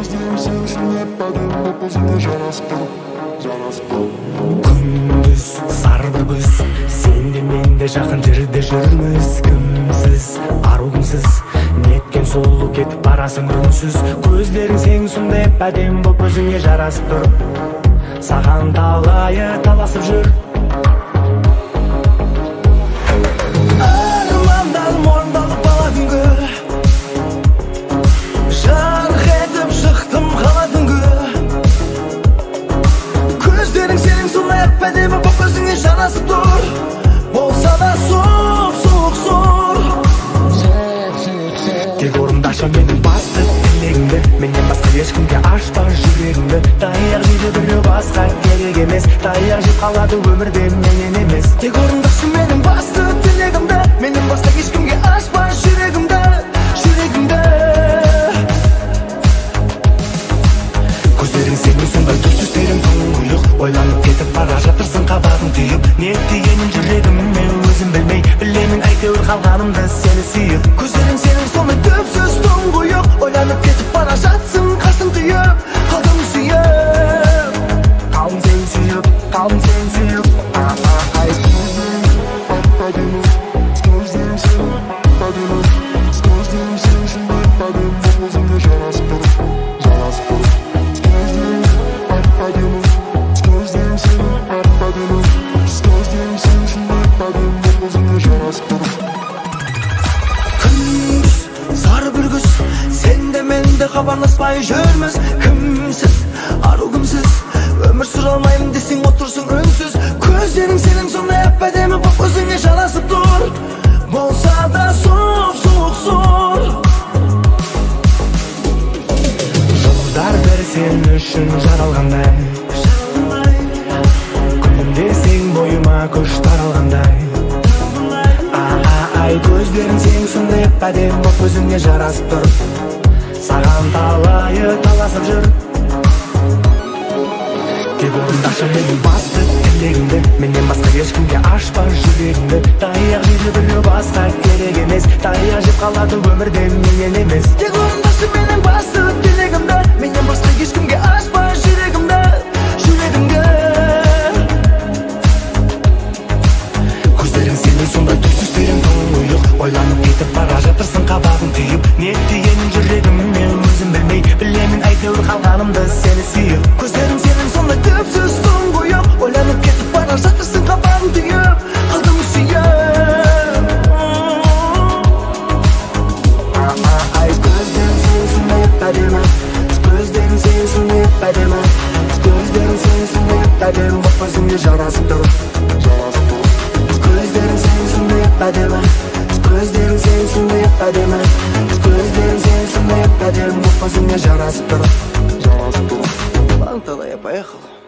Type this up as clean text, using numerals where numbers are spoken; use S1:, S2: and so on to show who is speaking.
S1: Күндүз сарбыз, сенде менде жакын жерде жүрмүз. Кимсиз, аруусуз, неткен сулуу кетип барасың үнсүз. Көздөрүң сеңсиң деп адем болуп өзүңө жарасып тур. Саган талайы таласып жүр. Армандалып орындалып бала күнгө, жарк этип чыктым кала түнгө. Көздөрүң сенин сондай әдемі боп өзүңө жарасып тур. Болса да суық зор. Тек орындашы менің басты тілегімді, менен басқа ешкімге ашпа жүрегіңді. Таяқ жейді біреу басқа керек емес, таяқ жеп қалады өмірде менен емес. Тек орындашы менің басты тілегімді, менен басқа ешкімге ашпа жүрегімді. Көздерің сенің сондай түпсіздерің тұңғиық, ойланып кетіп бара жатырсың қабағың түйіп. Не дегенім жүрегіме өзім білмей, білемін әйтеуір қалғанымды сені сүйіп. Көздерің сенің сондай түпсіз тұңғиық, ойланып кетіп бара жатсың қасың түйіп. Қалдым сүйіп, қалдым сен сүйіп, қалдым сен сүйіп. Хабарласпай жүрміз, кімсіз, ару кімсіз. Өмір сүре алмаймын десең отырсың үнсіз. Көздерің сенің сондай әдемі боп өзіңе жарасып тұр. Болса да суық зор. Жұлдыздар бір сен үшін жаралғандай, күнім десең бойыма күш таралғандай. Ай, көздерің сенің сондай әдемі боп өзіңе жарасып тұр. Саған талайы таласып жүр. Тек орындашы менің басты тілегімді, менен басқа ешкімге ашпа жүрегіңді. Таяқ жейді біреу басқа керек емес, таяқ жеп қалады өмірде менен емес. Тек орындашы менің басты тілегімді, менен басқа ешкімге ашпа жүрегімді. Көздерің сенің сондай түпсіздерің тұңғиық, ойланып кетіп бара жатырсың қабағың түйіп. Не дегенім жүрегіме өзім білмей, білемін әйтеуір қалғанымды сені сүйіп. Көздерің сенің сондай түпсіз тұңғиық, ойланып кетіп бара жатырсың қабағың түйіп. Қалдым сүйіп. Көздерің сенің сондай әдемі, көздерің сенің сондай әдемі, көздерің сенің сондай әдемі боп өзіңе жарасып тұр. Көздерің сенің сондай әдемі, көздерің сенің сондай әдемі, көздерің сенің сондай әдемі боп өзіңе жарасып тұр. Ладно, тогда я поехал.